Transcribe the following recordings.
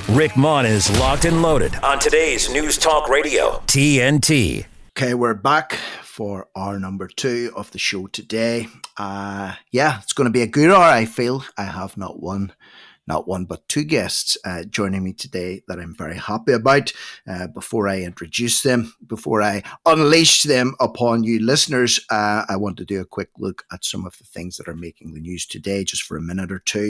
Rick Mon is locked and loaded on today's News Talk Radio, TNT. Okay, we're back for hour number 2 of the show today. It's going to be a good hour, I feel. I have not one but 2 guests joining me today that I'm very happy about. Before I introduce them, before I unleash them upon you listeners, I want to do a quick look at some of the things that are making the news today, just for a minute or two.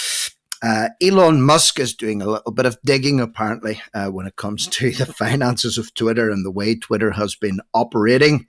Elon Musk is doing a little bit of digging, apparently, when it comes to the finances of Twitter and the way Twitter has been operating.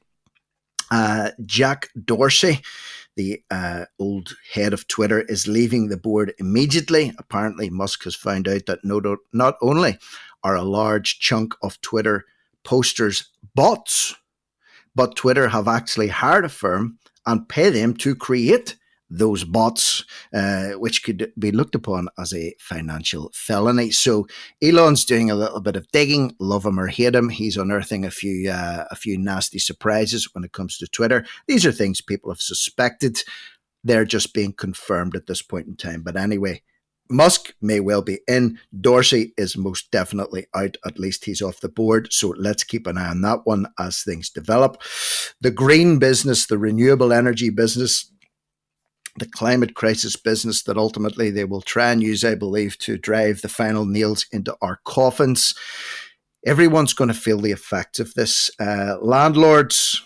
Jack Dorsey, the old head of Twitter, is leaving the board immediately. Apparently, Musk has found out that not only are a large chunk of Twitter posters bots, but Twitter have actually hired a firm and pay them to create those bots, which could be looked upon as a financial felony. So Elon's doing a little bit of digging, love him or hate him. He's unearthing a few nasty surprises when it comes to Twitter. These are things people have suspected. They're just being confirmed at this point in time. But anyway, Musk may well be in. Dorsey is most definitely out. At least he's off the board. So let's keep an eye on that one as things develop. The green business, the renewable energy business, the climate crisis business that ultimately they will try and use, I believe, to drive the final nails into our coffins. Everyone's going to feel the effects of this. Landlords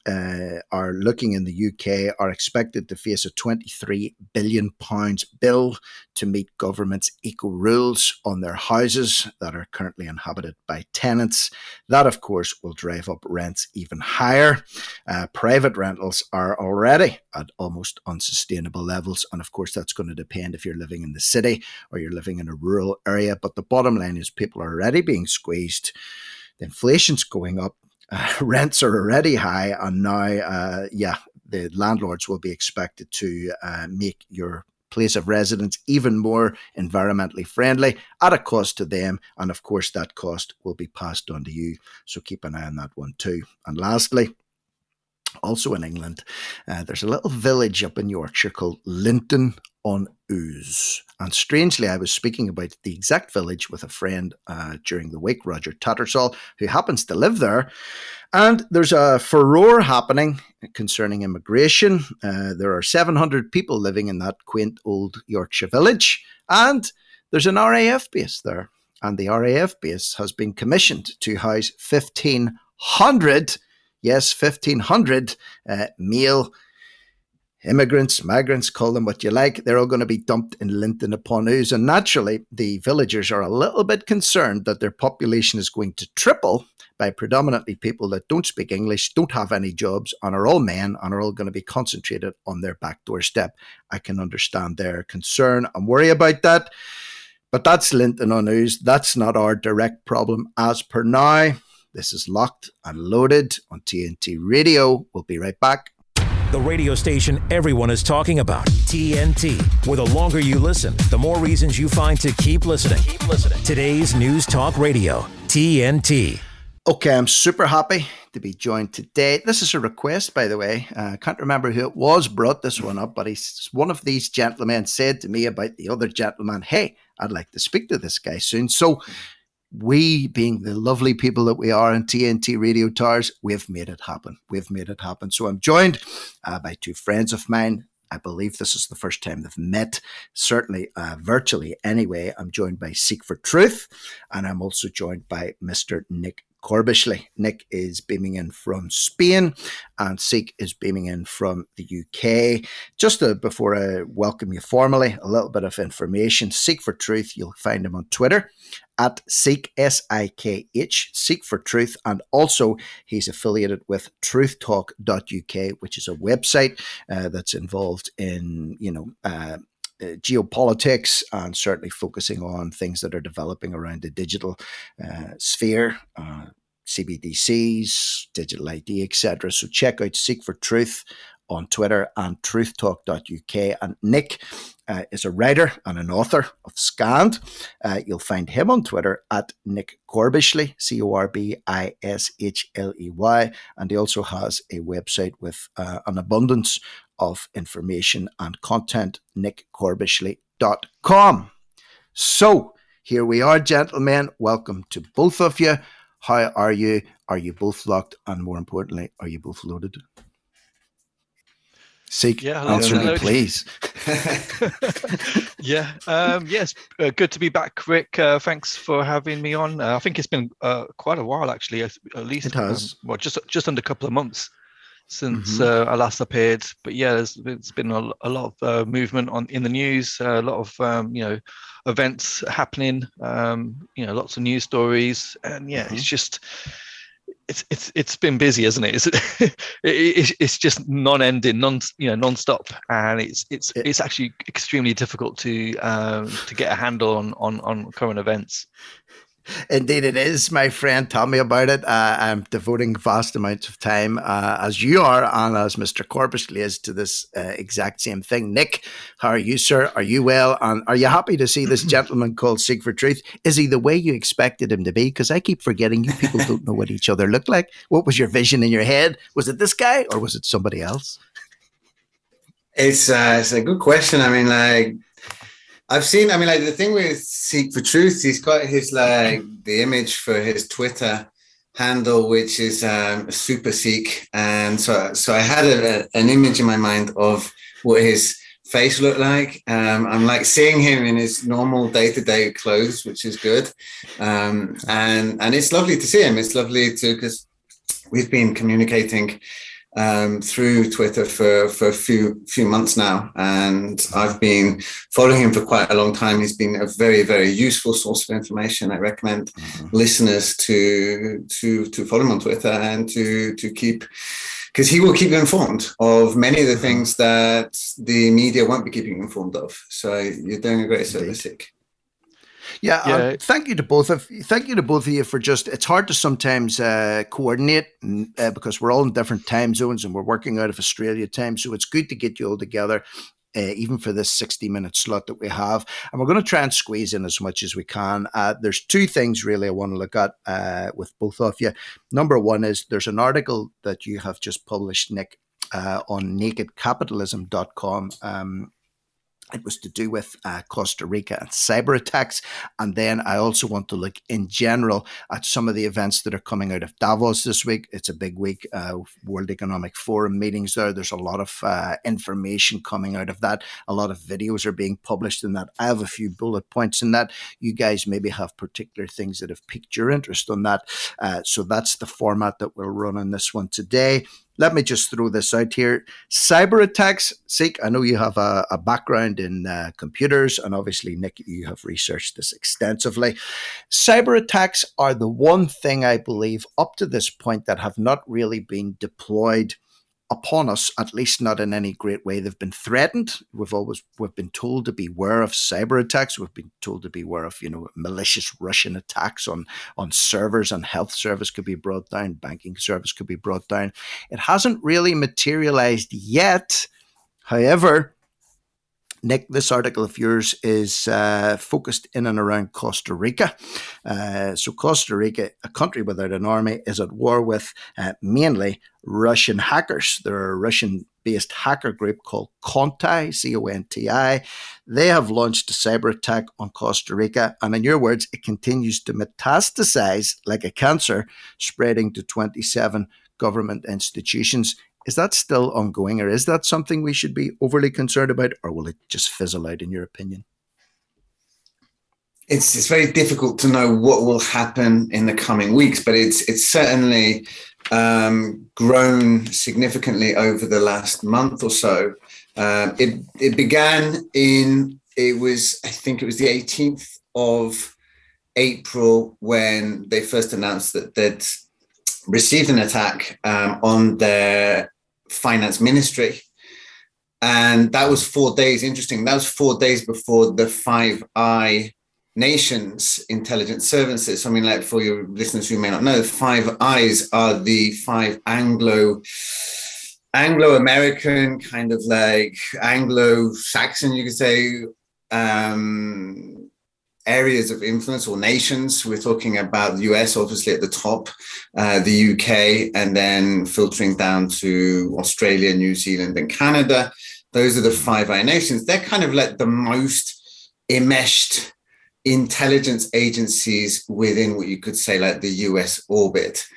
are looking in the UK, are expected to face a £23 billion bill to meet government's eco rules on their houses that are currently inhabited by tenants. That, of course, will drive up rents even higher. Private rentals are already at almost unsustainable levels. And of course, that's going to depend if you're living in the city or you're living in a rural area. But the bottom line is people are already being squeezed. The inflation's going up. Rents are already high, and now, the landlords will be expected to make your place of residence even more environmentally friendly at a cost to them, and of course that cost will be passed on to you, so keep an eye on that one too. And lastly, also in England, there's a little village up in Yorkshire called Linton-on-Ouse. And strangely, I was speaking about the exact village with a friend during the week, Roger Tattersall, who happens to live there. And there's a furore happening concerning immigration. There are 700 people living in that quaint old Yorkshire village. And there's an RAF base there. And the RAF base has been commissioned to house 1,500 male immigrants, migrants, call them what you like. They're all going to be dumped in Linton-upon-Ouse. And naturally, the villagers are a little bit concerned that their population is going to triple by predominantly people that don't speak English, don't have any jobs, and are all men, and are all going to be concentrated on their back doorstep. I can understand their concern and worry about that. But that's Linton-on-Ouse. That's not our direct problem as per now. This is Locked and Loaded on TNT Radio. We'll be right back. The radio station everyone is talking about, TNT. Where the longer you listen, the more reasons you find to keep listening. Today's News Talk Radio, TNT. Okay, I'm super happy to be joined today. This is a request, by the way. I can't remember who it was brought this one up, but one of these gentlemen said to me about the other gentleman, hey, I'd like to speak to this guy soon. So we, being the lovely people that we are in TNT Radio Towers, we've made it happen. So I'm joined by 2 friends of mine. I believe this is the first time they've met, certainly virtually anyway. I'm joined by Seek for Truth, and I'm also joined by Mr. Nick Corbishley. Nick is beaming in from Spain, and Seek is beaming in from the UK. Just before I welcome you formally, a little bit of information. Seek for Truth, you'll find him on Twitter at Seek, S-I-K-H, Seek for Truth. And also he's affiliated with truthtalk.uk, which is a website that's involved in, geopolitics, and certainly focusing on things that are developing around the digital sphere, CBDCs, digital ID, etc. So check out Seek for Truth on Twitter and truthtalk.uk. And Nick is a writer and an author of Scanned. You'll find him on Twitter at Nick Corbishley, Corbishley. And he also has a website with an abundance of information and content, nickcorbishley.com. So here we are, gentlemen. Welcome to both of you. How are you? Are you both locked? And more importantly, are you both loaded? Seek, answer me, please. Yes, good to be back, Rick. Thanks for having me on. I think it's been quite a while, actually. At least it has. Just under a couple of months since I last appeared. But yeah, there's been a lot of movement in the news. A lot of events happening. Lots of news stories, and it's just. It's been busy, isn't it? It's just non-ending, non-stop, and it's actually extremely difficult to get a handle on current events. Indeed it is, my friend. Tell me about it. I'm devoting vast amounts of time, as you are, and as Mr. Corbusley is, to this exact same thing. Nick, how are you, sir? Are you well? And are you happy to see this gentleman called Seek for Truth? Is he the way you expected him to be? Because I keep forgetting you people don't know what each other look like. What was your vision in your head? Was it this guy or was it somebody else? It's a good question. I mean, the thing with Seek for Truth, he's got his the image for his Twitter handle, which is Super Seek, and so I had an image in my mind of what his face looked like. I'm like seeing him in his normal day-to-day clothes, which is good, and it's lovely to see him. It's lovely because we've been communicating through Twitter for a few months now, and I've been following him for quite a long time. He's been a very, very useful source of information. I recommend listeners to follow him on Twitter and to keep, because he will keep you informed of many of the things that the media won't be keeping you informed of. So you're doing a great service, Sick. Yeah. Thank you to both of you for just. It's hard to sometimes coordinate because we're all in different time zones and we're working out of Australia time. So it's good to get you all together, even for this 60-minute slot that we have. And we're going to try and squeeze in as much as we can. There's two things really I want to look at with both of you. Number one is there's an article that you have just published, Nick, on nakedcapitalism.com. It was to do with Costa Rica and cyber attacks. And then I also want to look in general at some of the events that are coming out of Davos this week. It's a big week, World Economic Forum meetings there. There's a lot of information coming out of that. A lot of videos are being published in that. I have a few bullet points in that. You guys maybe have particular things that have piqued your interest on that. So that's the format that we'll run on this one today. Let me just throw this out here. Cyber attacks. Seek, I know you have a background in computers, and obviously, Nick, you have researched this extensively. Cyber attacks are the one thing I believe up to this point that have not really been deployed upon us, at least not in any great way. They've been threatened. We've been told to beware of cyber attacks. We've been told to beware of, malicious Russian attacks on servers, and health service could be brought down, banking service could be brought down. It hasn't really materialized yet. However, Nick, this article of yours is focused in and around Costa Rica. So Costa Rica, a country without an army, is at war with mainly Russian hackers. There are a Russian-based hacker group called Conti, C-O-N-T-I. They have launched a cyber attack on Costa Rica, and in your words, it continues to metastasize like a cancer, spreading to 27 government institutions. Is that still ongoing, or is that something we should be overly concerned about, or will it just fizzle out, in your opinion? It's very difficult to know what will happen in the coming weeks, but it's certainly grown significantly over the last month or so. It began I think it was the 18th of April when they first announced that they'd received an attack on their finance ministry. And that was 4 days, interesting. That was 4 days before the Five Nations intelligence services. So, for your listeners who may not know, Five Eyes are the five Anglo-American, kind of like Anglo-Saxon, you could say, areas of influence or nations. We're talking about the US, obviously at the top, the UK, and then filtering down to Australia, New Zealand, and Canada. Those are the Five Nations. They're kind of like the most enmeshed intelligence agencies within what you could say like the US orbit.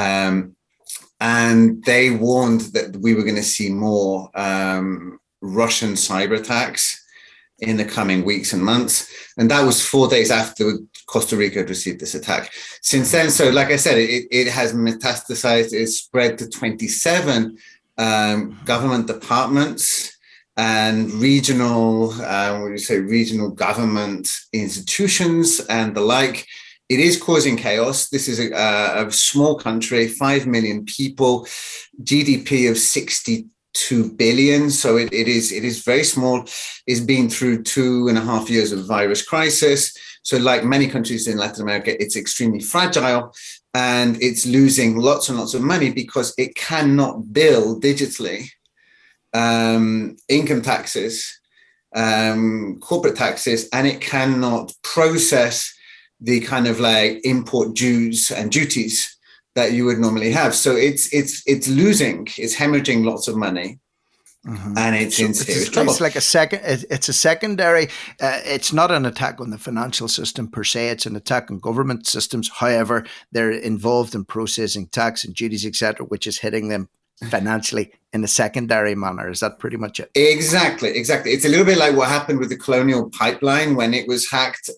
And they warned that we were going to see more Russian cyber attacks in the coming weeks and months. And that was 4 days after Costa Rica had received this attack. Since then, so like I said, it has metastasized, it's spread to 27 government departments and regional, regional government institutions and the like. It is causing chaos. This is a small country, 5 million people, GDP of 62 billion. So it is very small. It's been through 2.5 years of virus crisis. So like many countries in Latin America, it's extremely fragile and it's losing lots and lots of money because it cannot bill digitally income taxes, corporate taxes, and it cannot process the kind of like import dues and duties that you would normally have. So it's losing, it's hemorrhaging lots of money. Mm-hmm. And it's in serious trouble. It's like it's a secondary, it's not an attack on the financial system per se, it's an attack on government systems. However, they're involved in processing tax and duties, etc., which is hitting them financially in a secondary manner. Is that pretty much it? Exactly. It's a little bit like what happened with the Colonial Pipeline when it was hacked.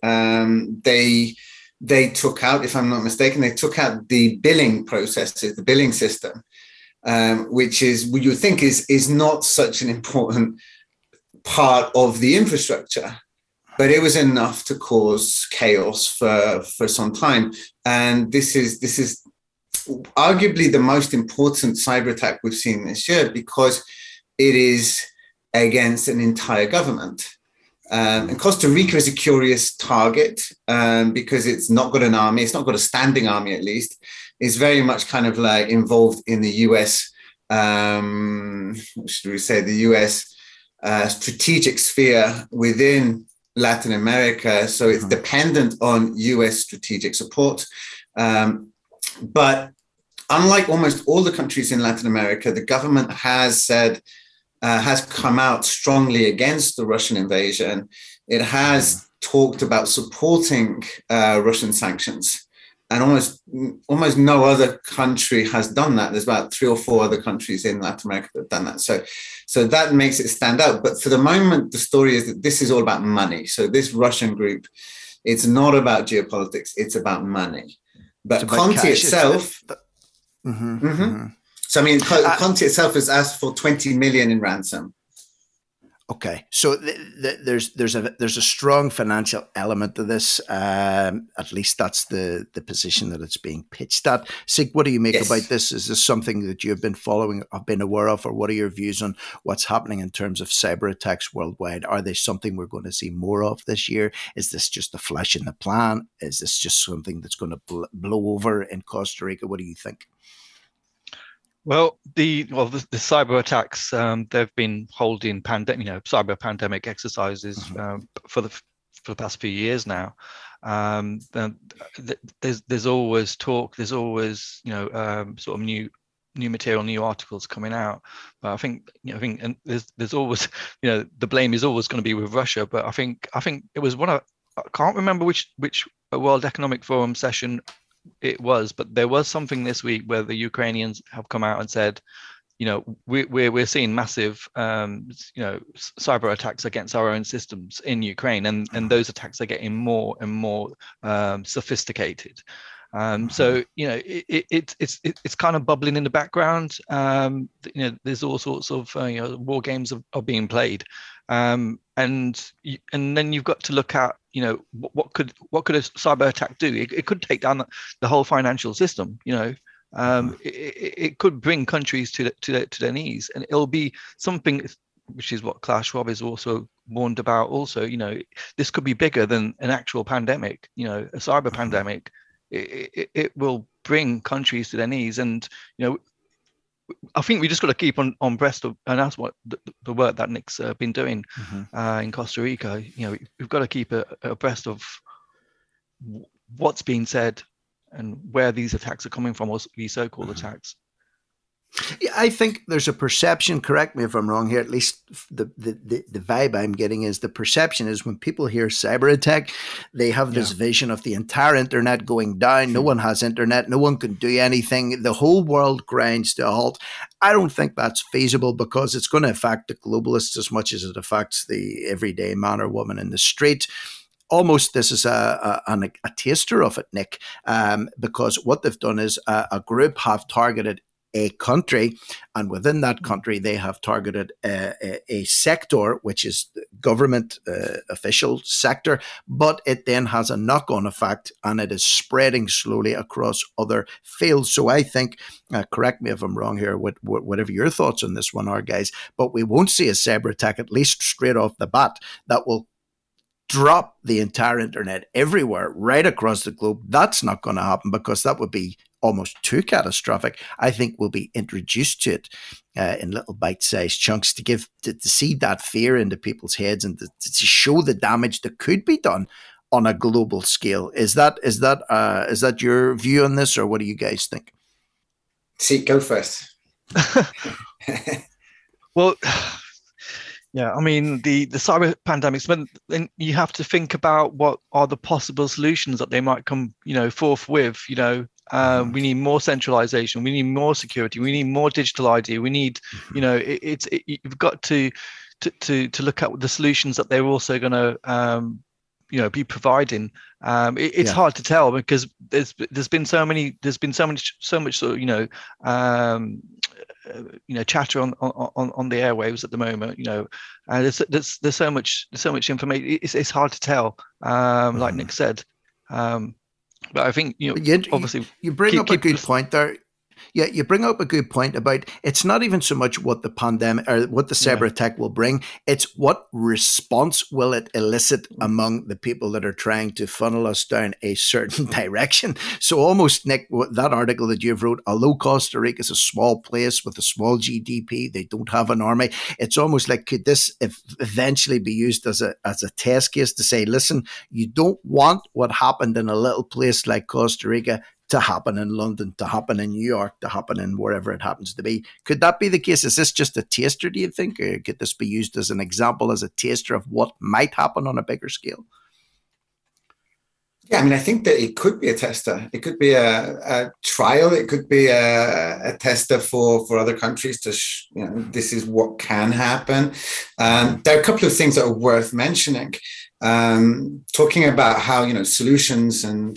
They took out, if I'm not mistaken, they took out the billing processes, the billing system, which is what you think is not such an important part of the infrastructure, but it was enough to cause chaos for some time. And this is arguably the most important cyber attack we've seen this year because it is against an entire government. And Costa Rica is a curious target because it's not got an army. It's not got a standing army, at least. It's very much kind of like involved in the US, what should we say, the US strategic sphere within Latin America. So it's dependent on US strategic support. But unlike almost all the countries in Latin America, the government has come out strongly against the Russian invasion. It has talked about supporting Russian sanctions, and almost no other country has done that. There's about 3 or 4 other countries in Latin America that have done that. So that makes it stand out. But for the moment, the story is that this is all about money. So this Russian group, it's not about geopolitics, it's about money. But Conti itself, So I mean, Conti itself has asked for 20 million in ransom. Okay, so there's a strong financial element to this. At least that's the position that it's being pitched at. Sig, what do you make about this? Is this something that you've been following, have been aware of, or what are your views on what's happening in terms of cyber attacks worldwide? Are they something we're going to see more of this year? Is this just a flash in the pan? Is this just something that's going to blow over in Costa Rica? What do you think? Well, the cyber attacks, they've been holding cyber pandemic exercises for the past few years now. There's always talk. There's always sort of new material, new articles coming out. But I think and there's always the blame is always going to be with Russia. But I think it was I can't remember which World Economic Forum session it was, but there was something this week where the Ukrainians have come out and said, we're seeing massive cyber attacks against our own systems in Ukraine, and those attacks are getting more and more sophisticated. So it's kind of bubbling in the background. There's all sorts of war games are being played, and then you've got to look at what could a cyber attack do? It could take down the whole financial system. It could bring countries to their knees, and it'll be something which is what Klaus Schwab is also warned about. Also, this could be bigger than an actual pandemic. A cyber pandemic. It will bring countries to their knees, and I think we just got to keep on abreast of, and that's what the work that Nick's been doing in Costa Rica. We've got to keep abreast of what's being said and where these attacks are coming from, or these so-called attacks. Yeah, I think there's a perception, correct me if I'm wrong here, at least the vibe I'm getting is the perception is when people hear cyber attack, they have this vision of the entire internet going down. No one has internet. No one can do anything. The whole world grinds to a halt. I don't think that's feasible because it's going to affect the globalists as much as it affects the everyday man or woman in the street. Almost this is a taster of it, Nick, because what they've done is a group have targeted a country, and within that country, they have targeted a sector, which is government official sector, but it then has a knock-on effect, and it is spreading slowly across other fields. So I think, correct me if I'm wrong here, whatever your thoughts on this one are, guys, but we won't see a cyber attack, at least straight off the bat, that will drop the entire internet everywhere, right across the globe. That's not going to happen because that would be almost too catastrophic. I think we'll be introduced to it in little bite-sized chunks to seed that fear into people's heads and to show the damage that could be done on a global scale. Is that your view on this, or what do you guys think? See, go first. Well, yeah, I mean, the cyber pandemics, then you have to think about what are the possible solutions that they might come, forth with. We need more centralization. We need more security. We need more digital ID. We need, you've got to look at the solutions that they're also going to, be providing. It's hard to tell because there's been so much sort of, chatter on the airwaves at the moment. There's so much information. It's hard to tell. Like Nick said. But I think obviously you bring up a good point there. Yeah, you bring up a good point about it's not even so much what the pandemic or what the cyber attack will bring. It's what response will it elicit among the people that are trying to funnel us down a certain direction. So almost, Nick, that article that you've wrote, although Costa Rica is a small place with a small GDP, they don't have an army. It's almost like, could this eventually be used as a test case to say, listen, you don't want what happened in a little place like Costa Rica to happen in London, to happen in New York, to happen in wherever it happens to be. Could that be the case? Is this just a taster, do you think? Or could this be used as an example, as a taster of what might happen on a bigger scale? Yeah, I mean, I think that it could be a tester. It could be a trial. It could be a tester for other countries to, this is what can happen. There are a couple of things that are worth mentioning. Talking about how, solutions and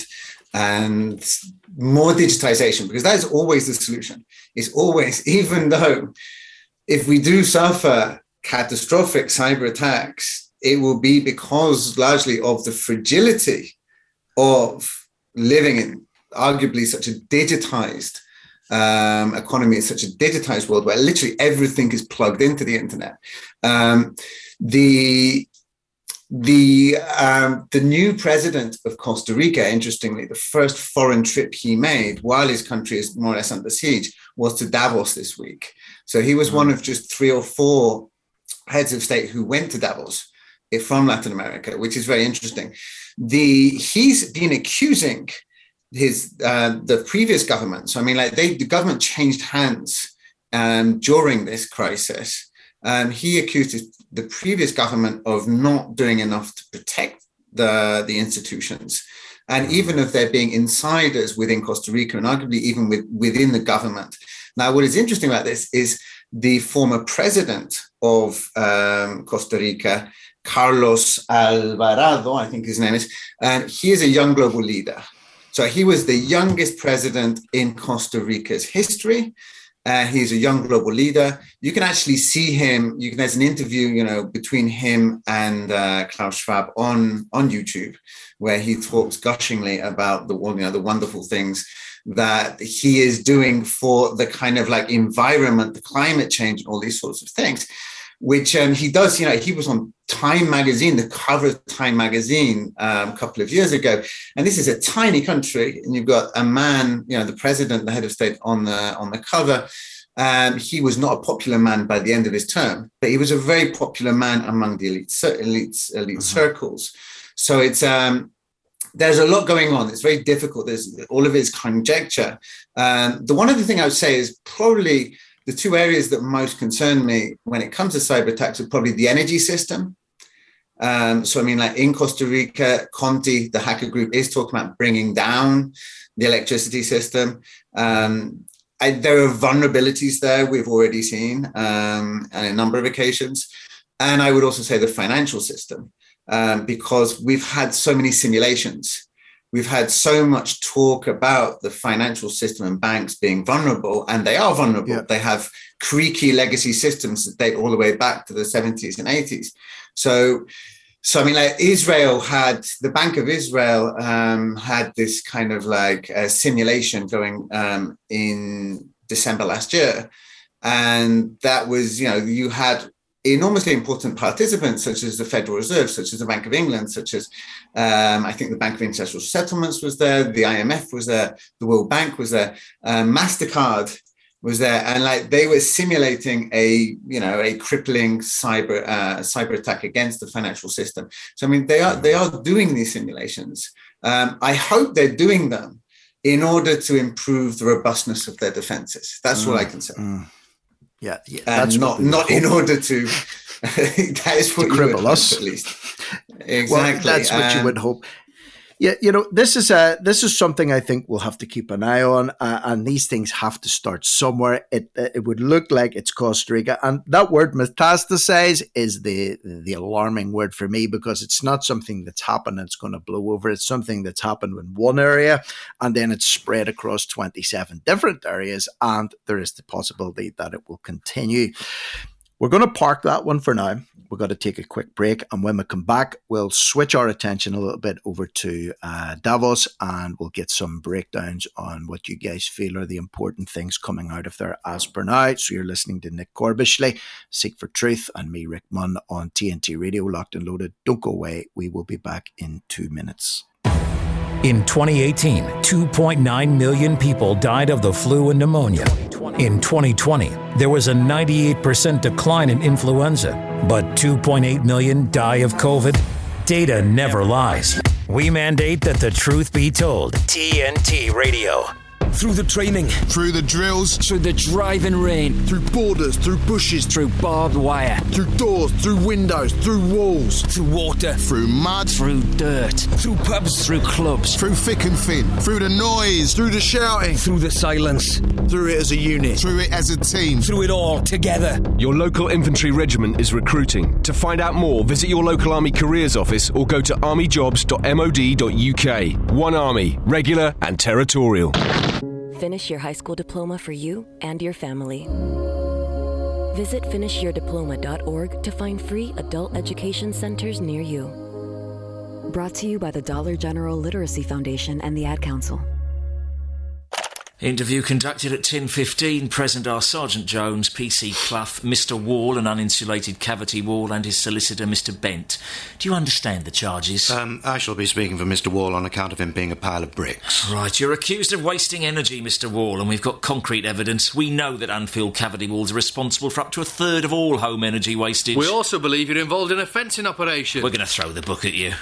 more digitization, because that is always the solution. It's always, even though if we do suffer catastrophic cyber attacks, it will be because largely of the fragility of living in arguably such a digitized economy, in such a digitized world where literally everything is plugged into the internet. The new president of Costa Rica, interestingly, the first foreign trip he made while his country is more or less under siege was to Davos this week. So he was one of just 3 or 4 heads of state who went to Davos from Latin America, which is very interesting. He's been accusing the previous government. So I mean, the government changed hands during this crisis. He accused the previous government of not doing enough to protect the institutions, and even of there being insiders within Costa Rica and arguably even within the government. Now, what is interesting about this is the former president of Costa Rica, Carlos Alvarado, I think his name is, and he is a young global leader. So he was the youngest president in Costa Rica's history. He's a young global leader. You can actually see him. There's an interview, between him and Klaus Schwab on YouTube, where he talks gushingly about the wonderful things that he is doing for the kind of like environment, the climate change, and all these sorts of things, which he does. He was on Time magazine, the cover of Time magazine a couple of years ago. And this is a tiny country, and you've got a man, the president, the head of state on the cover. He was not a popular man by the end of his term, but he was a very popular man among the elite circles. So it's there's a lot going on. It's very difficult. There's all of it is conjecture. The one other thing I would say is probably the two areas that most concern me when it comes to cyber attacks are probably the energy system. So, I mean, like in Costa Rica, Conti, the hacker group, is talking about bringing down the electricity system. There are vulnerabilities there we've already seen on a number of occasions. And I would also say the financial system, because we've had so many simulations. We've had so much talk about the financial system and banks being vulnerable, and they are vulnerable. Yeah. They have creaky legacy systems that date all the way back to the 70s and 80s. So I mean, like the Bank of Israel had this kind of like a simulation going in December last year. And that was, you had enormously important participants, such as the Federal Reserve, such as the Bank of England, such as, I think the Bank of International Settlements was there, the IMF was there, the World Bank was there, MasterCard was there, and like they were simulating a crippling cyber attack against the financial system. So I mean, they are doing these simulations. I hope they're doing them in order to improve the robustness of their defenses. That's what I can say. Yeah, and not in order to. That is what you would hope, at least. Exactly. Well, that's what you would hope. Yeah, this is something I think we'll have to keep an eye on, and these things have to start somewhere. It would look like it's Costa Rica, and that word metastasize is the alarming word for me, because it's not something that's happened and it's going to blow over. It's something that's happened in one area, and then it's spread across 27 different areas, and there is the possibility that it will continue. We're going to park that one for now. We're going to take a quick break, and when we come back, we'll switch our attention a little bit over to Davos, and we'll get some breakdowns on what you guys feel are the important things coming out of there as per now. So you're listening to Nick Corbishley, Seek for Truth, and me, Rick Munn, on TNT Radio, Locked and Loaded. Don't go away. We will be back in 2 minutes. In 2018, 2.9 million people died of the flu and pneumonia. In 2020, there was a 98% decline in influenza, but 2.8 million die of COVID. Data never lies. We mandate that the truth be told. TNT Radio. Through the training, through the drills, through the driving rain, through borders, through bushes, through barbed wire, through doors, through windows, through walls, through water, through mud, through dirt, through pubs, through clubs, through thick and thin, through the noise, through the shouting, through the silence, through it as a unit, through it as a team, through it all together. Your local infantry regiment is recruiting. To find out more, visit your local Army careers office or go to armyjobs.mod.uk. One Army, regular and territorial. Finish your high school diploma for you and your family. Visit finishyourdiploma.org to find free adult education centers near you. Brought to you by the Dollar General Literacy Foundation and the Ad Council. Interview conducted at 10:15. Present are Sergeant Jones, PC Clough, Mr. Wall, an uninsulated cavity wall, and his solicitor, Mr. Bent. Do you understand the charges? I shall be speaking for Mr. Wall on account of him being a pile of bricks. Right, you're accused of wasting energy, Mr. Wall, and we've got concrete evidence. We know that unfilled cavity walls are responsible for up to a third of all home energy wastage. We also believe you're involved in a fencing operation. We're going to throw the book at you.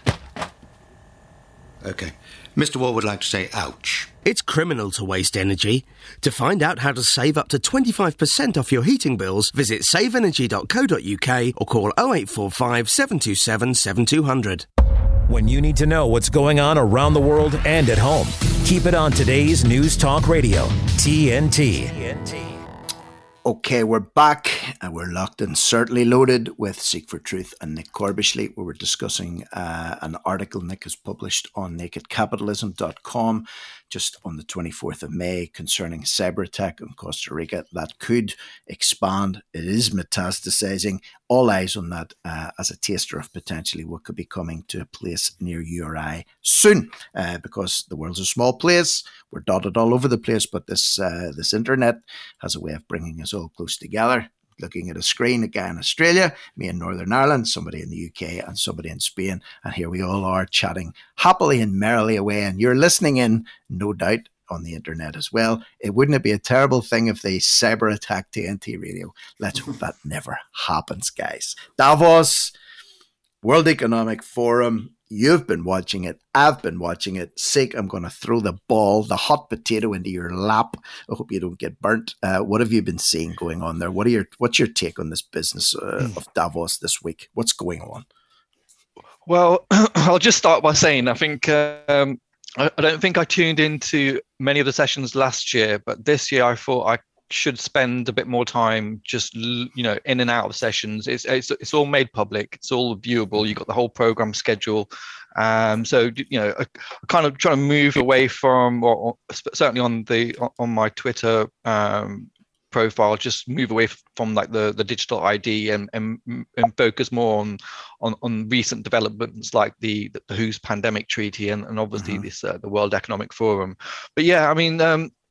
OK. Mr. Wall would like to say ouch. It's criminal to waste energy. To find out how to save up to 25% off your heating bills, visit saveenergy.co.uk or call 0845 727 7200. When you need to know what's going on around the world and at home, keep it on today's News Talk Radio, TNT. Okay, we're back and we're locked and certainly loaded with Seek for Truth and Nick Corbishley, where we're discussing an article Nick has published on nakedcapitalism.com just on the 24th of May concerning a cyber attack in Costa Rica that could expand. It is metastasizing. All eyes on that as a taster of potentially what could be coming to a place near you or I soon, because the world's a small place. We're dotted all over the place, but this internet has a way of bringing us all close together. Looking at a screen, a guy in Australia, me in Northern Ireland, somebody in the UK, and somebody in Spain. And here we all are chatting happily and merrily away. And you're listening in, no doubt, on the internet as well. It wouldn't be a terrible thing if they cyber attacked TNT Radio. Let's hope that never happens, guys. Davos, World Economic Forum. You've been watching it. I've been watching it. Seek, I'm going to throw the hot potato into your lap. I hope you don't get burnt. What have you been seeing going on there? What's your take on this business of Davos this week? What's going on? Well, I'll just start by saying I think I don't think I tuned into many of the sessions last year, but this year I thought I should spend a bit more time just in and out of sessions. It's all made public. It's all viewable. You've got the whole program schedule. So I kind of trying to move away from, or certainly on my Twitter profile, just move away from like the digital ID and focus more on recent developments like the WHO's pandemic treaty and obviously this the World Economic Forum. But yeah, I mean,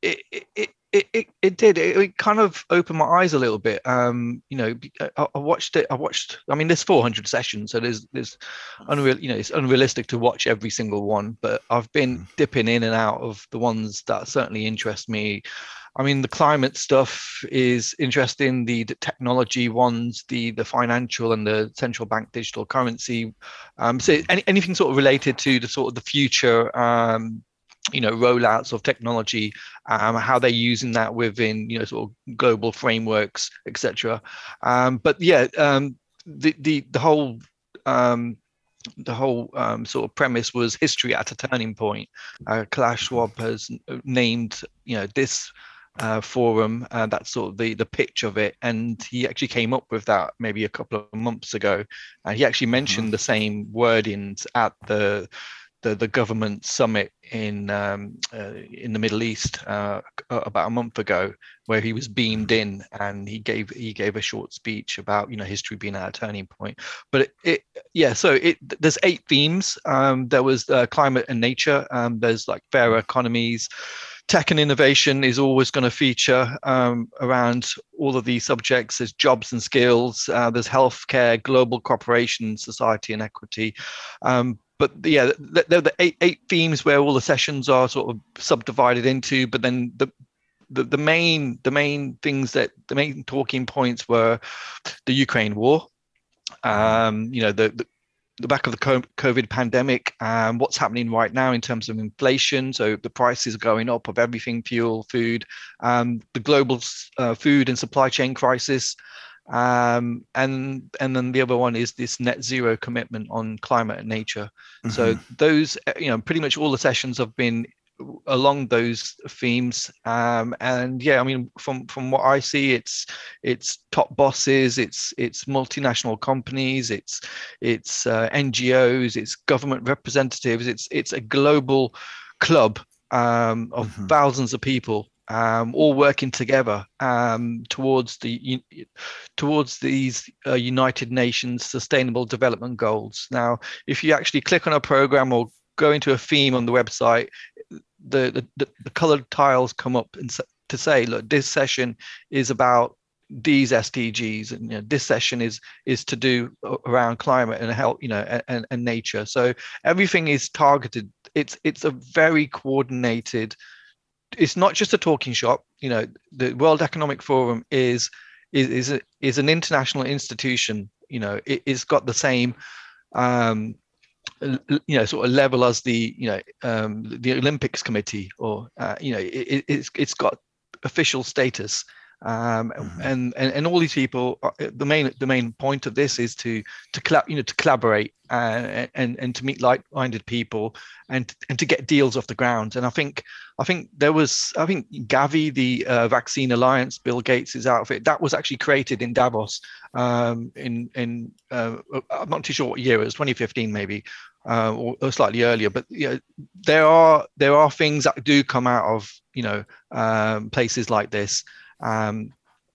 it kind of opened my eyes a little bit. I watched it. I mean, there's 400 sessions, so there's it's unrealistic to watch every single one, but I've been dipping in and out of the ones that certainly interest me. I mean, the climate stuff is interesting. The technology ones, the financial and the central bank digital currency. So anything sort of related to the sort of the future, rollouts of technology, how they're using that within, sort of global frameworks, etc. But yeah, the whole sort of premise was history at a turning point. Klaus Schwab has named, this forum, that's sort of the pitch of it, and he actually came up with that maybe a couple of months ago. He actually mentioned the same wordings at the government summit in the Middle East about a month ago, where he was beamed in and he gave a short speech about history being at a turning point. But there's 8 themes. There was climate and nature. There's like fairer economies. Tech and innovation is always going to feature around all of these subjects. There's jobs and skills. There's healthcare, global cooperation, society and equity. But yeah, there are the eight themes where all the sessions are sort of subdivided into. But then the main talking points were the Ukraine war, the back of the COVID pandemic, what's happening right now in terms of inflation. So the prices are going up of everything, fuel, food, the global food and supply chain crisis. And then the other one is this net zero commitment on climate and nature. So those, pretty much all the sessions have been along those themes. And yeah, I mean, from what I see, it's top bosses, it's multinational companies, it's NGOs, it's government representatives, it's a global club of thousands of people. All working together towards these United Nations Sustainable Development Goals. Now, if you actually click on a program or go into a theme on the website, the colored tiles come up and to say, look, this session is about these SDGs, and this session is to do around climate and health, and nature. So everything is targeted. It's a very coordinated. It's not just a talking shop. The World Economic Forum is an international institution. It's got the same sort of level as the Olympics Committee, or it's got official status. And all these people, the main point of this is to collaborate and to meet like-minded people and to get deals off the ground. And I think Gavi, the Vaccine Alliance, Bill Gates' outfit, that was actually created in Davos in I'm not too sure what year it was, 2015 maybe, or slightly earlier. But there are things that do come out of places like this. And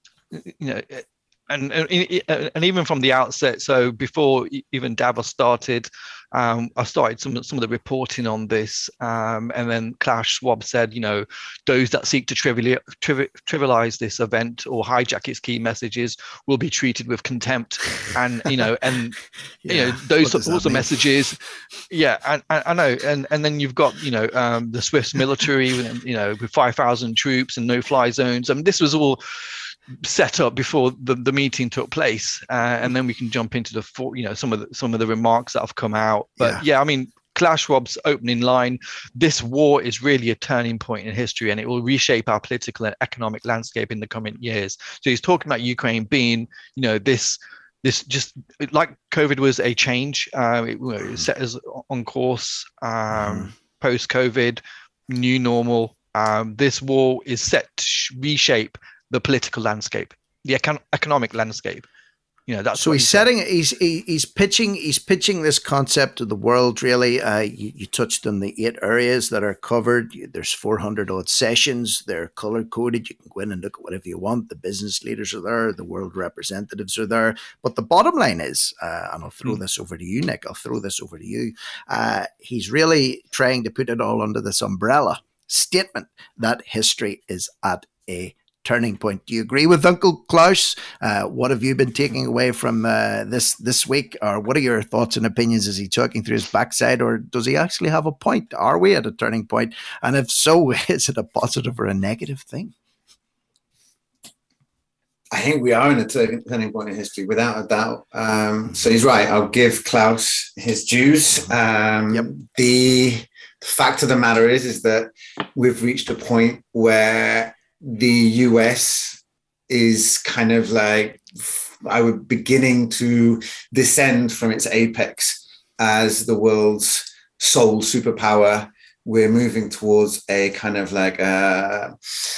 even from the outset, so before even Davos started, I started some of the reporting on this, and then Klaus Schwab said, those that seek to trivialize this event or hijack its key messages will be treated with contempt, and those sorts of messages. Yeah, I know, and then you've got the Swiss military, with 5,000 troops and no-fly zones. I mean, this was all set up before the meeting took place, and then we can jump into some of the remarks that have come out. But I mean, Klaus Schwab's opening line: "This war is really a turning point in history, and it will reshape our political and economic landscape in the coming years." So he's talking about Ukraine being, this just like COVID was a change. It set us on course post-COVID, new normal. This war is set to reshape the political landscape, the economic landscape. That's so he's pitching this concept to the world, really. You touched on the 8 areas that are covered. There's 400 odd sessions. They're color coded. You can go in and look at whatever you want. The business leaders are there. The world representatives are there. But the bottom line is, and I'll throw this over to you, Nick. I'll throw this over to you. He's really trying to put it all under this umbrella statement that history is at a turning point. Do you agree with Uncle Klaus? What have you been taking away from this week? Or what are your thoughts and opinions? Is he talking through his backside, or does he actually have a point? Are we at a turning point? And if so, is it a positive or a negative thing? I think we are in a turning point in history, without a doubt. So he's right. I'll give Klaus his dues. The fact of the matter is that we've reached a point where the US is kind of like, beginning to descend from its apex as the world's sole superpower. We're moving towards a kind of like a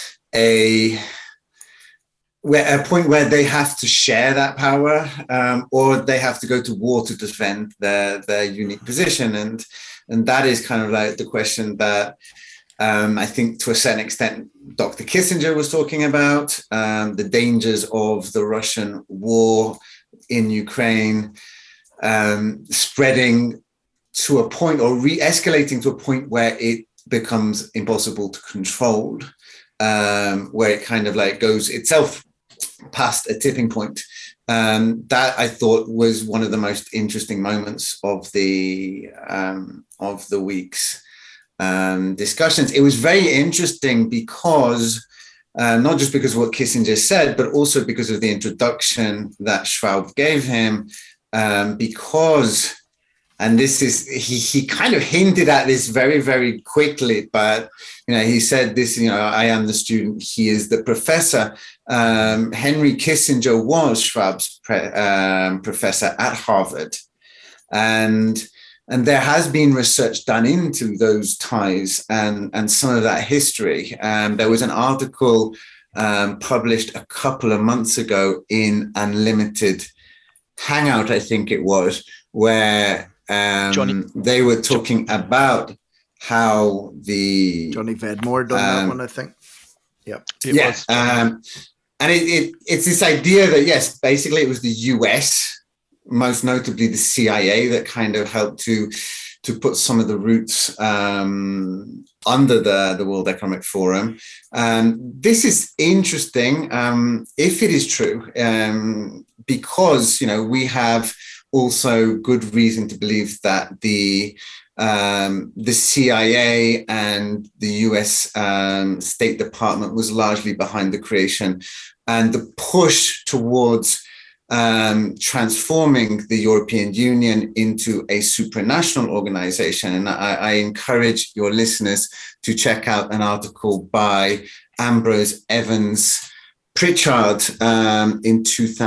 point where they have to share that power, or they have to go to war to defend their unique position. And that is kind of like the question that I think to a certain extent Dr. Kissinger was talking about, the dangers of the Russian war in Ukraine spreading to a point, or re-escalating to a point where it becomes impossible to control, where it kind of like goes itself past a tipping point. That I thought was one of the most interesting moments of the week's discussions. It was very interesting because not just because of what Kissinger said, but also because of the introduction that Schwab gave him, because, and this is, he kind of hinted at this very, very quickly, but, he said this, I am the student, he is the professor. Henry Kissinger was Schwab's professor at Harvard. And there has been research done into those ties and some of that history. There was an article published a couple of months ago in Unlimited Hangout, I think it was, where they were talking about how the... Johnny Vedmore done that one, I think. Yep. And it's this idea that, yes, basically it was the US, most notably the CIA, that kind of helped to put some of the roots under the World Economic Forum. This is interesting if it is true, because we have also good reason to believe that the CIA and the US State Department was largely behind the creation and the push towards transforming the European Union into a supranational organization. And I encourage your listeners to check out an article by Ambrose Evans Pritchard in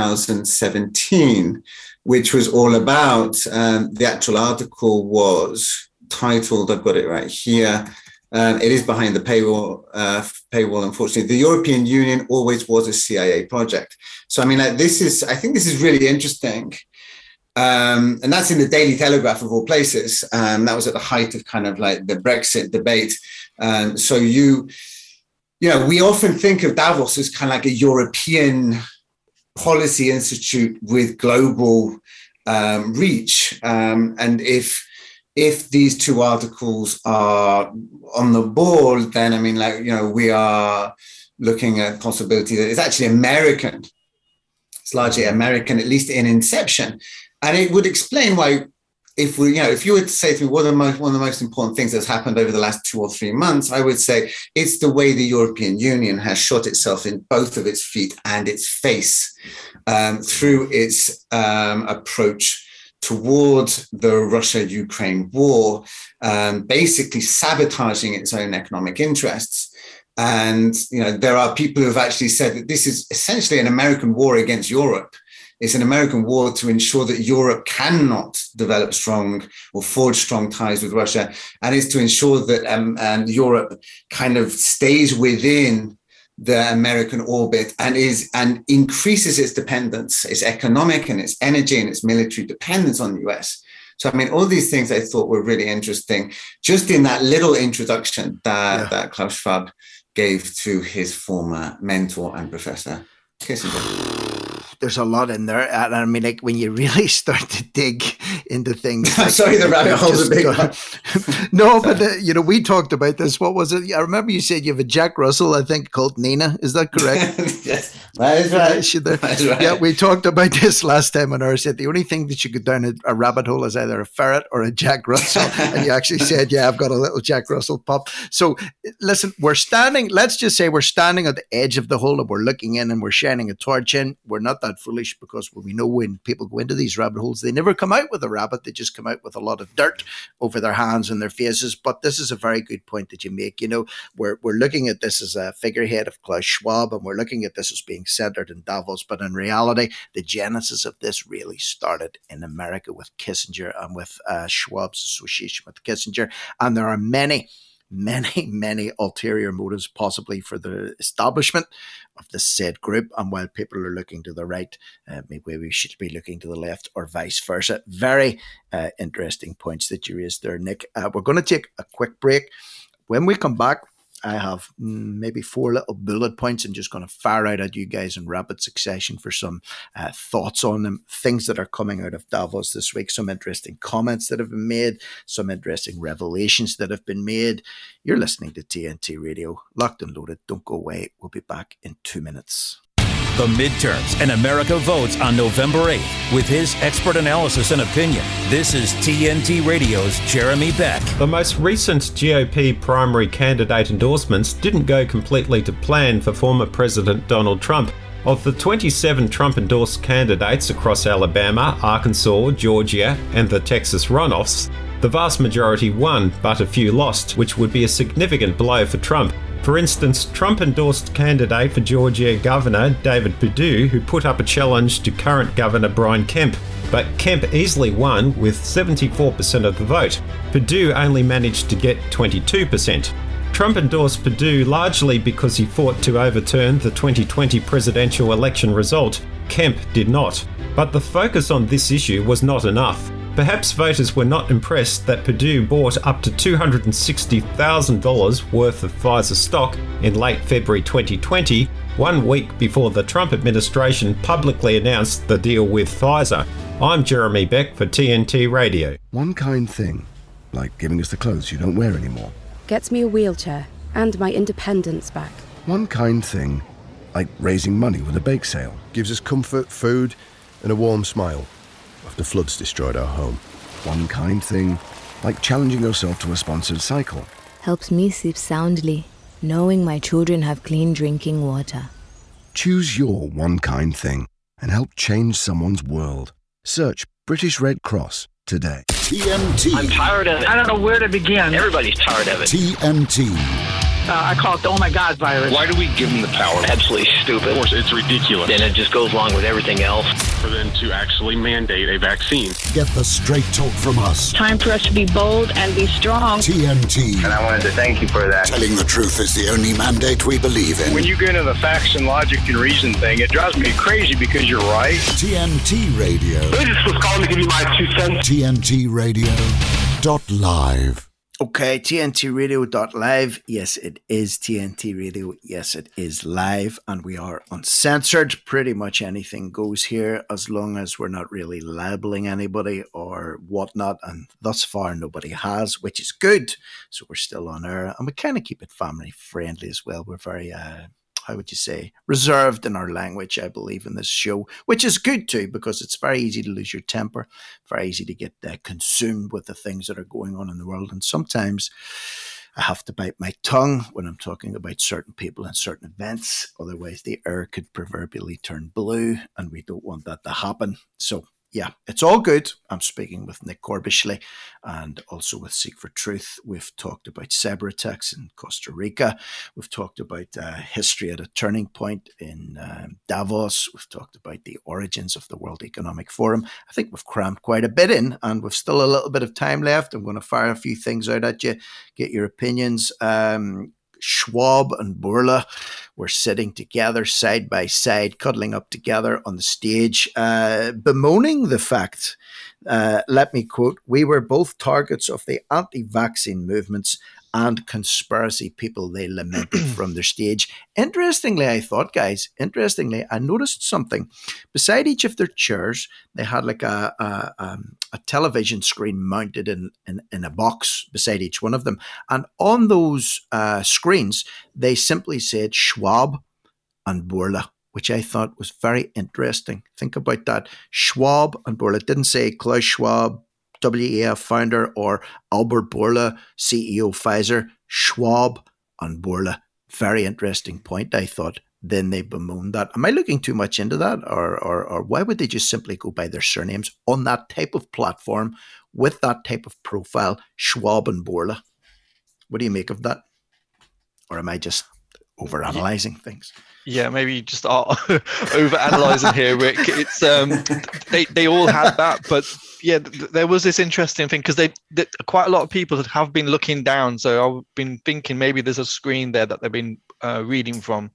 2017, which was all about, the actual article was titled, I've got it right here, it is behind the paywall, unfortunately. The European Union always was a CIA project. So, I mean, I think this is really interesting. And that's in the Daily Telegraph of all places. That was at the height of kind of like the Brexit debate. So we often think of Davos as kind of like a European policy institute with global reach. And if these two articles are on the board, then, I mean, we are looking at the possibility that it's actually American. It's largely American, at least in inception. And it would explain why if you were to say to me one of the most important things that's happened over the last 2 or 3 months, I would say it's the way the European Union has shot itself in both of its feet and its face through its approach towards the Russia-Ukraine war, basically sabotaging its own economic interests. And there are people who have actually said that this is essentially an American war against Europe. It's an American war to ensure that Europe cannot develop strong or forge strong ties with Russia, and it's to ensure that Europe kind of stays within the American orbit and increases its dependence, its economic and its energy and its military dependence on the US. So, I mean, all these things I thought were really interesting, just in that little introduction that Klaus Schwab gave to his former mentor and Professor Kissinger. There's a lot in there. And I mean, like when you really start to dig into things. I'm sorry, the rabbit hole's a big one. No, but we talked about this. What was it? I remember you said you have a Jack Russell, I think, called Nina. Is that correct? Yes, that is right. That's right. Yeah, we talked about this last time on our set. The only thing that you could down a rabbit hole is either a ferret or a Jack Russell. And you actually said, yeah, I've got a little Jack Russell pup. So listen, let's just say we're standing at the edge of the hole and we're looking in and we're shining a torch in. We're not that foolish, because we know when people go into these rabbit holes, they never come out with a rabbit. They just come out with a lot of dirt over their hands and their faces. But this is a very good point that you make. We're looking at this as a figurehead of Klaus Schwab, and we're looking at this as being centered in Davos. But in reality, the genesis of this really started in America with Kissinger and with Schwab's association with Kissinger. And there are many ulterior motives possibly for the establishment of the said group. And while people are looking to the right, maybe we should be looking to the left or vice versa. Very interesting points that you raised there, Nick. We're going to take a quick break. When we come back, I have maybe 4 little bullet points I'm just going to fire out at you guys in rapid succession for some thoughts on them, things that are coming out of Davos this week, some interesting comments that have been made, some interesting revelations that have been made. You're listening to TNT Radio, locked and loaded. Don't go away. We'll be back in 2 minutes. The midterms and America votes on November 8th. With his expert analysis and opinion, this is TNT Radio's Jeremy Beck. The most recent GOP primary candidate endorsements didn't go completely to plan for former President Donald Trump. Of the 27 Trump-endorsed candidates across Alabama, Arkansas, Georgia, and the Texas runoffs, the vast majority won, but a few lost, which would be a significant blow for Trump. For instance, Trump-endorsed candidate for Georgia Governor David Perdue, who put up a challenge to current Governor Brian Kemp. But Kemp easily won with 74% of the vote. Perdue only managed to get 22%. Trump endorsed Perdue largely because he fought to overturn the 2020 presidential election result. Kemp did not. But the focus on this issue was not enough. Perhaps voters were not impressed that Perdue bought up to $260,000 worth of Pfizer stock in late February 2020, 1 week before the Trump administration publicly announced the deal with Pfizer. I'm Jeremy Beck for TNT Radio. One kind thing, like giving us the clothes you don't wear anymore. Gets me a wheelchair and my independence back. One kind thing, like raising money with a bake sale. Gives us comfort, food, and a warm smile. After floods destroyed our home. One kind thing, like challenging yourself to a sponsored cycle. Helps me sleep soundly, knowing my children have clean drinking water. Choose your one kind thing and help change someone's world. Search British Red Cross today. TNT. I'm tired of it. I don't know where to begin. Everybody's tired of it. TNT. I call it the oh my God virus. Why do we give them the power? Absolutely stupid. Of course, it's ridiculous. And it just goes along with everything else. For them to actually mandate a vaccine. Get the straight talk from us. Time for us to be bold and be strong. TNT. And I wanted to thank you for that. Telling the truth is the only mandate we believe in. When you get into the facts and logic and reason thing, it drives me crazy because you're right. TNT Radio. I just was calling to give you my 2 cents. TNT Radio.live. Okay, TNTRadio.live. Yes, it is TNT Radio. Yes, it is live, and we are uncensored. Pretty much anything goes here as long as we're not really libeling anybody or whatnot. And thus far, nobody has, which is good. So we're still on air, and we kind of keep it family friendly as well. We're very, how would you say, reserved in our language, I believe, in this show, which is good too, because it's very easy to lose your temper, very easy to get consumed with the things that are going on in the world. And sometimes I have to bite my tongue when I'm talking about certain people and certain events. Otherwise, the air could proverbially turn blue, and we don't want that to happen. So, yeah, it's all good. I'm speaking with Nick Corbishley and also with Seek for Truth. We've talked about cyber attacks in Costa Rica. We've talked about history at a turning point in Davos. We've talked about the origins of the World Economic Forum. I think we've crammed quite a bit in, and we've still a little bit of time left. I'm going to fire a few things out at you, get your opinions. Schwab and Bourla were sitting together side by side, cuddling up together on the stage, bemoaning the fact, let me quote, "We were both targets of the anti-vaccine movements and conspiracy people," they lamented from their stage. Interestingly, I noticed something. Beside each of their chairs, they had like a television screen mounted in a box beside each one of them. And on those screens, they simply said Schwab and Bourla, which I thought was very interesting. Think about that. Schwab and Bourla. It didn't say Klaus Schwab, WEF founder, or Albert Bourla, CEO Pfizer. Schwab and Bourla. Very interesting point, I thought. Then they bemoaned that. Am I looking too much into that? Or why would they just simply go by their surnames on that type of platform with that type of profile, Schwab and Bourla? What do you make of that? Or am I just overanalyzing things? Yeah, maybe just over-analysing here, Rick. It's they all had that, but yeah, there was this interesting thing because quite a lot of people have been looking down. So I've been thinking maybe there's a screen there that they've been reading from,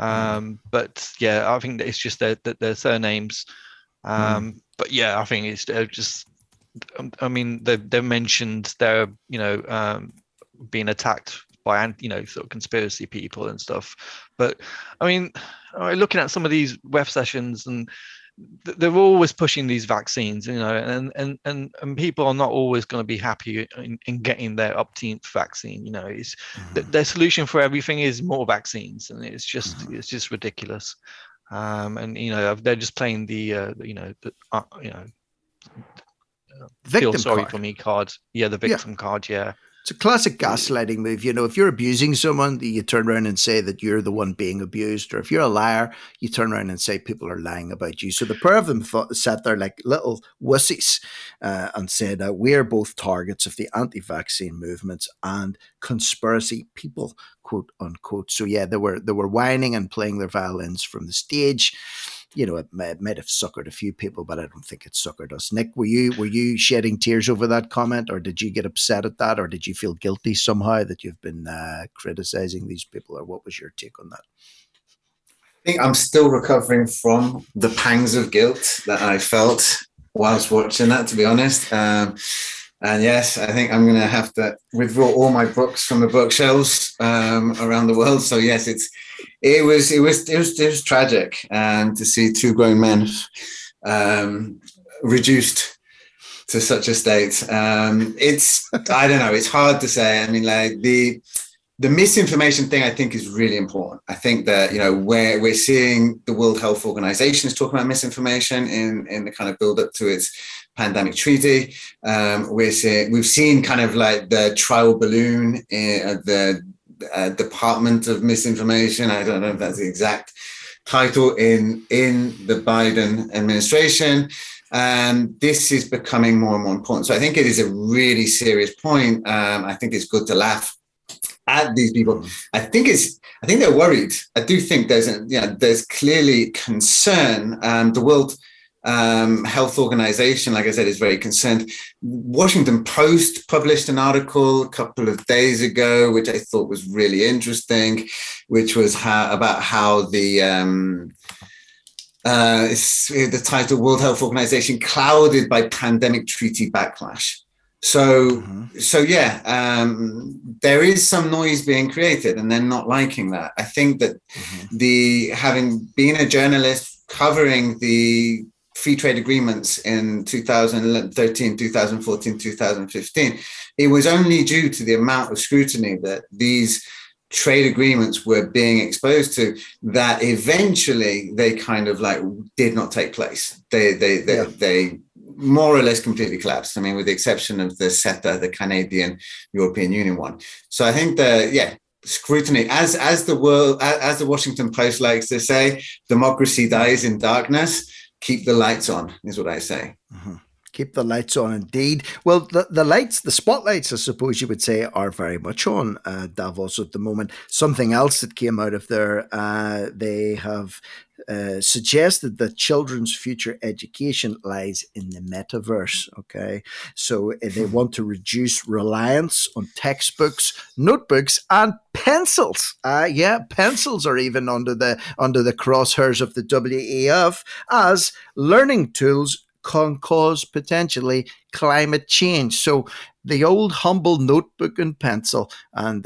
but yeah, I think it's just their surnames. But yeah, I think it's just. I mean, they mentioned they're being attacked by sort of conspiracy people and stuff. But I mean, looking at some of these web sessions, and they're always pushing these vaccines, and people are not always going to be happy in getting their upteenth vaccine. It's their solution for everything is more vaccines, and it's just ridiculous. And they're just playing the feel sorry for me card. Yeah, the victim card. Yeah. It's a classic gaslighting move. If you're abusing someone, you turn around and say that you're the one being abused. Or if you're a liar, you turn around and say people are lying about you. So the pair of them sat there like little wussies and said, we're both targets of the anti-vaccine movements and conspiracy people, quote unquote. So yeah, they were whining and playing their violins from the stage. It might have suckered a few people, but I don't think it suckered us. Nick, were you shedding tears over that comment, or did you get upset at that, or did you feel guilty somehow that you've been criticizing these people, or what was your take on that? I think I'm still recovering from the pangs of guilt that I felt whilst watching that, to be honest. And yes, I think I'm going to have to withdraw all my books from the bookshelves around the world. So yes, it was tragic, to see two grown men reduced to such a state. I don't know. It's hard to say. I mean, like the misinformation thing, I think, is really important. I think that where we're seeing the World Health Organization is talking about misinformation in the kind of build up to its pandemic treaty. We've seen kind of like the trial balloon at the Department of Misinformation. I don't know if that's the exact title in the Biden administration. This is becoming more and more important. So I think it is a really serious point. I think it's good to laugh at these people. I think they're worried. I do think there's clearly concern. The World Health Organization, like I said, is very concerned. Washington Post published an article a couple of days ago, which I thought was really interesting, which was about how the title World Health Organization clouded by pandemic treaty backlash. So there is some noise being created, and they're not liking that. I think that having been a journalist covering the free trade agreements in 2013, 2014, 2015, it was only due to the amount of scrutiny that these trade agreements we're being exposed to that eventually they kind of like did not take place. They more or less completely collapsed. I mean, with the exception of the CETA, the Canadian European Union one. So I think scrutiny, as the Washington Post likes to say, democracy dies in darkness. Keep the lights on, is what I say. Mm-hmm. Keep the lights on, indeed. Well, the lights, the spotlights, I suppose you would say, are very much on Davos at the moment. Something else that came out of there, they have suggested that children's future education lies in the metaverse. Okay, so they want to reduce reliance on textbooks, notebooks, and pencils. Pencils are even under the crosshairs of the WEF as learning tools can cause potentially climate change. So the old humble notebook and pencil and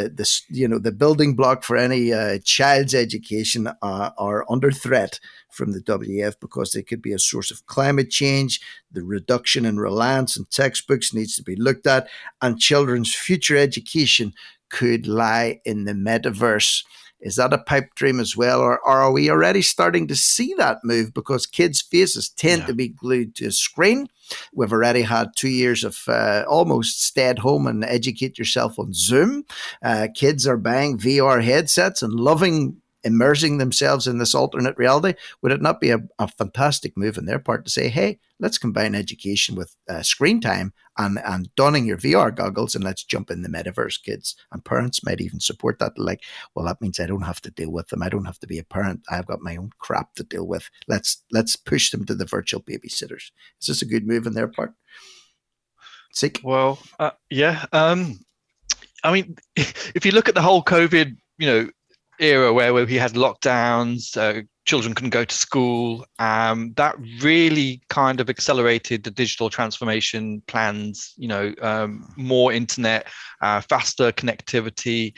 the building block for any child's education are under threat from the WEF because they could be a source of climate change. The reduction in reliance on textbooks needs to be looked at, and children's future education could lie in the metaverse. Is that a pipe dream as well, or are we already starting to see that move because kids' faces tend to be glued to a screen? We've already had 2 years of almost stay at home and educate yourself on Zoom. Kids are buying VR headsets and loving immersing themselves in this alternate reality. Would it not be a fantastic move on their part to say, hey, let's combine education with screen time and donning your VR goggles, and let's jump in the metaverse, kids? And parents might even support that. Like, well, that means I don't have to deal with them. I don't have to be a parent. I've got my own crap to deal with. Let's push them to the virtual babysitters. Is this a good move on their part? Seek? Well, yeah. I mean, if you look at the whole COVID, era where we had lockdowns, children couldn't go to school, that really kind of accelerated the digital transformation plans, more internet, faster connectivity,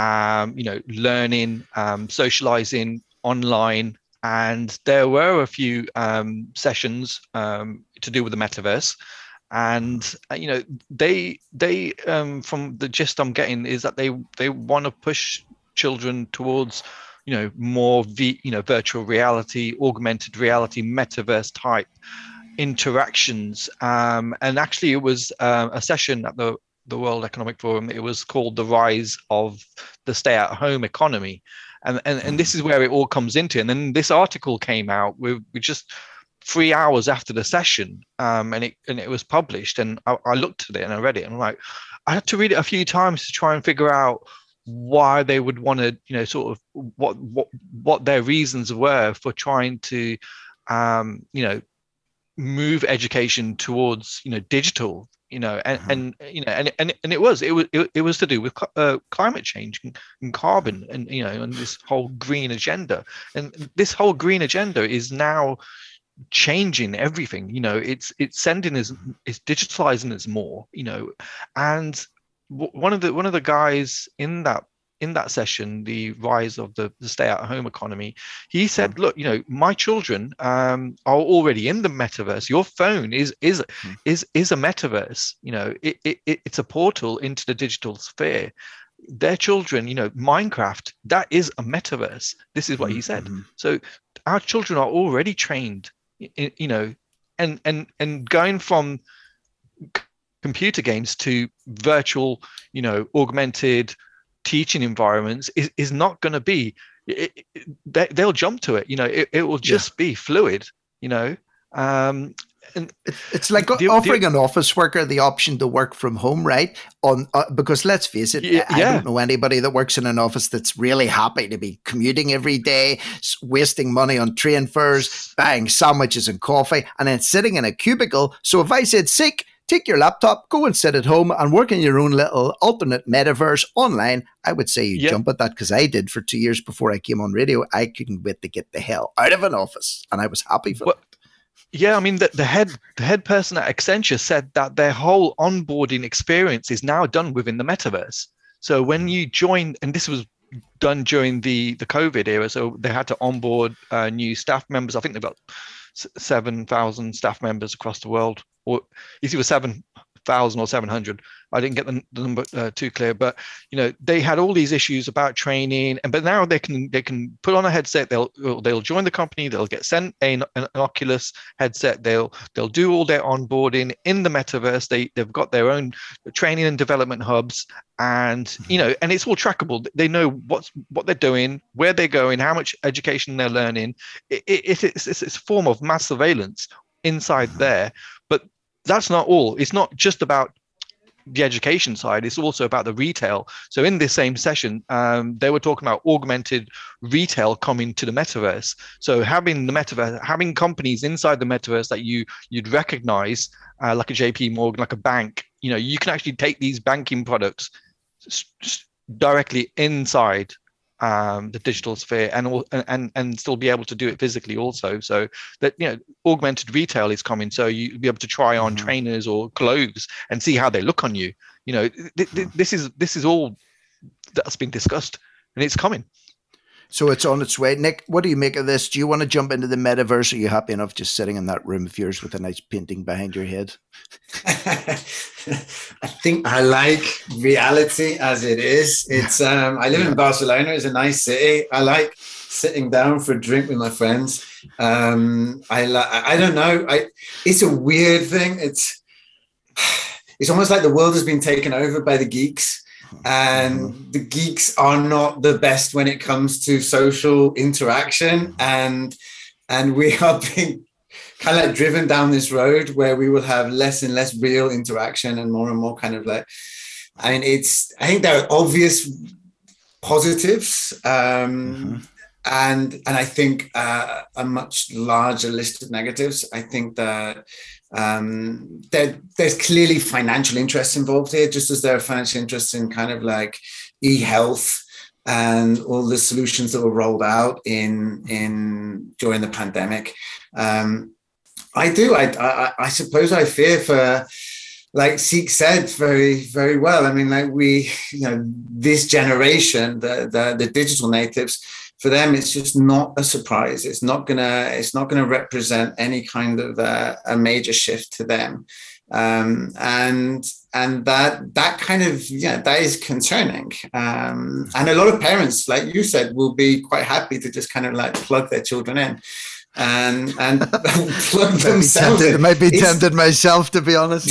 learning, socializing online. And there were a few sessions to do with the metaverse. And they from the gist I'm getting is that they want to push children towards more virtual reality, augmented reality, metaverse type interactions, and actually it was a session at the World Economic Forum. It was called The Rise of the Stay-at-Home Economy, and this is where it all comes into. And then this article came out with just 3 hours after the session, and it was published, and I looked at it and I read it, and I'm like, I had to read it a few times to try and figure out why they would want to, sort of what their reasons were for trying to, move education towards, digital, and it was to do with climate change and carbon and, and this whole green agenda. And this whole green agenda is now changing everything. It's sending us, it's digitalizing us more, and one of the guys in that session, The Rise of the Stay-at-Home Economy, he said, look, my children are already in the metaverse. Your phone is a metaverse. It's a portal into the digital sphere. Their children, Minecraft, that is a metaverse. This is what he said. So our children are already trained, and going from computer games to virtual, augmented teaching environments is not going to be, they'll jump to it. It will just be fluid, and it's like offering an office worker the option to work from home, right? Because let's face it, I don't know anybody that works in an office that's really happy to be commuting every day, wasting money on train fares, buying sandwiches and coffee, and then sitting in a cubicle. So if I said, sick, take your laptop, go and sit at home and work in your own little alternate metaverse online, I would say you jump at that, because I did for 2 years before I came on radio. I couldn't wait to get the hell out of an office, and I was happy for it. Yeah, I mean, the head person at Accenture said that their whole onboarding experience is now done within the metaverse. So when you join, and this was done during the COVID era, so they had to onboard new staff members. I think they've got 7,000 staff members across the world, or it's either 1,000 or 700. I didn't get the number too clear, but they had all these issues about training, but now they can put on a headset. They'll join the company. They'll get sent an Oculus headset. They'll do all their onboarding in the metaverse. They've got their own training and development hubs, and and it's all trackable. They know what they're doing, where they're going, how much education they're learning. It's a form of mass surveillance inside there, but that's not all. It's not just about the education side, it's also about the retail. So in this same session, they were talking about augmented retail coming to the metaverse. So having the metaverse, having companies inside the metaverse that you'd recognize, like a JP Morgan, like a bank, you can actually take these banking products directly inside the digital sphere and still be able to do it physically also. So that augmented retail is coming, so you'll be able to try on trainers or clothes and see how they look on you. This is all that's been discussed, and it's coming. So it's on its way. Nick, what do you make of this? Do you want to jump into the metaverse, or are you happy enough just sitting in that room of yours with a nice painting behind your head? I think I like reality as it is. It's I live in Barcelona. It's a nice city. I like sitting down for a drink with my friends. I don't know. It's a weird thing. It's almost like the world has been taken over by the geeks. And the geeks are not the best when it comes to social interaction, and we are being kind of like driven down this road where we will have less and less real interaction and more kind of like, I think there are obvious positives, and I think a much larger list of negatives. I think that there's clearly financial interests involved here, just as there are financial interests in kind of like e-health and all the solutions that were rolled out in during the pandemic. I suppose I fear for, like Seek said very, very well. I mean, like this generation, the digital natives, for them, it's just not a surprise. It's not gonna represent any kind of a major shift to them, and that kind of that is concerning. And a lot of parents, like you said, will be quite happy to just kind of like plug their children in and plug themselves in. I might be tempted myself, to be honest.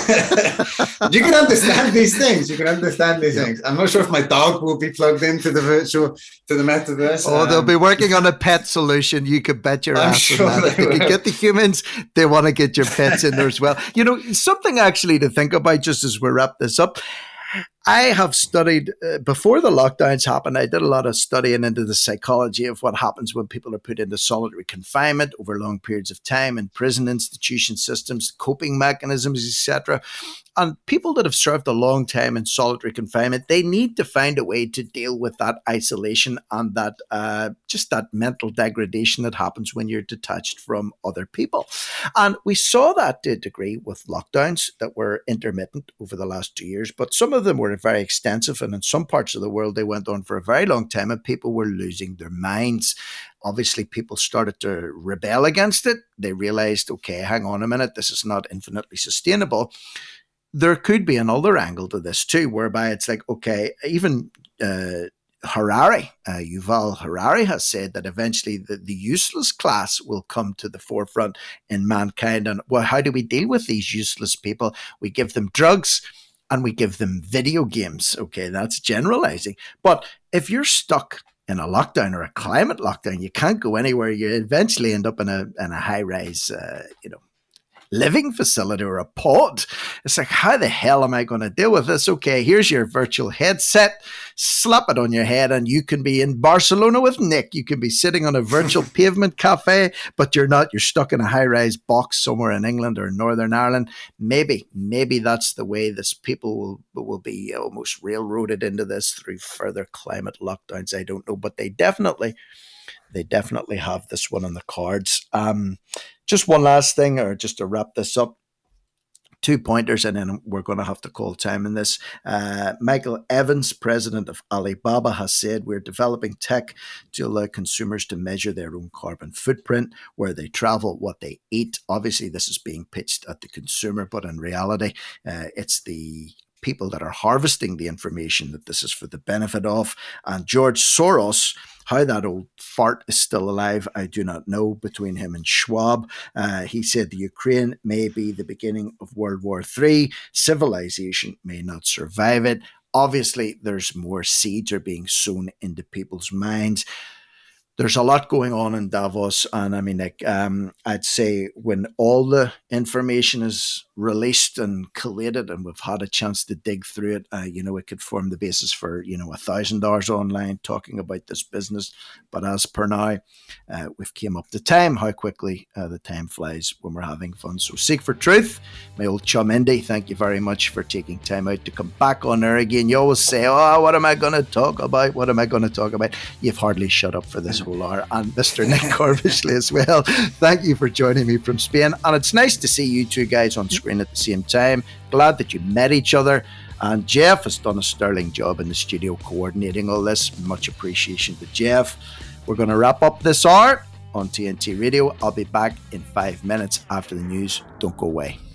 You can understand these things. things. I'm not sure if my dog will be plugged into the metaverse. Oh, they'll be working on a pet solution. You could bet your ass on that. If they could get the humans, they want to get your pets in there as well. Something actually to think about just as we wrap this up. I have studied, before the lockdowns happened, I did a lot of studying into the psychology of what happens when people are put into solitary confinement over long periods of time in prison institution systems, coping mechanisms, etc. And people that have served a long time in solitary confinement, they need to find a way to deal with that isolation and that just that mental degradation that happens when you're detached from other people. And we saw that to a degree with lockdowns that were intermittent over the last 2 years, but some of them were very extensive, and in some parts of the world they went on for a very long time, and people were losing their minds. Obviously, people started to rebel against it. They realized, okay, hang on a minute, this is not infinitely sustainable. There could be another angle to this too, whereby it's like, okay, even Yuval Harari has said that eventually the useless class will come to the forefront in mankind. And well, how do we deal with these useless people? We give them drugs and we give them video games. Okay, that's generalizing. But if you're stuck in a lockdown or a climate lockdown, you can't go anywhere. You eventually end up in a high-rise, living facility or a pod. It's like, how the hell am I going to deal with this? Okay, here's your virtual headset. Slap it on your head and you can be in Barcelona with Nick. You can be sitting on a virtual pavement cafe, but you're not. You're stuck in a high-rise box somewhere in England or Northern Ireland. Maybe that's the way this people will be almost railroaded into this through further climate lockdowns. I don't know, but they definitely have this one on the cards. Just one last thing, or just to wrap this up. 2 pointers, and then we're going to have to call time in this. Michael Evans, president of Alibaba, has said we're developing tech to allow consumers to measure their own carbon footprint, where they travel, what they eat. Obviously, this is being pitched at the consumer, but in reality, it's the people that are harvesting the information that this is for the benefit of. And George Soros, how that old fart is still alive, I do not know, between him and Schwab. He said the Ukraine may be the beginning of World War III. Civilization may not survive it. Obviously, there's more seeds are being sown into people's minds. There's a lot going on in Davos, and I mean, like, I'd say when all the information is released and collated, and we've had a chance to dig through it, it could form the basis for 1,000 hours online talking about this business. But as per now, we've came up to time. How quickly the time flies when we're having fun. So, Seek for Truth, my old chum Indy, thank you very much for taking time out to come back on there again. You always say, "Oh, what am I going to talk about? What am I going to talk about?" You've hardly shut up for this whole hour. And Mr. Nick Corvishley as well. Thank you for joining me from Spain. And it's nice to see you two guys on screen at the same time. Glad that you met each other. And Jeff has done a sterling job in the studio coordinating all this. Much appreciation to Jeff. We're going to wrap up this hour on TNT Radio. I'll be back in 5 minutes after the news. Don't go away.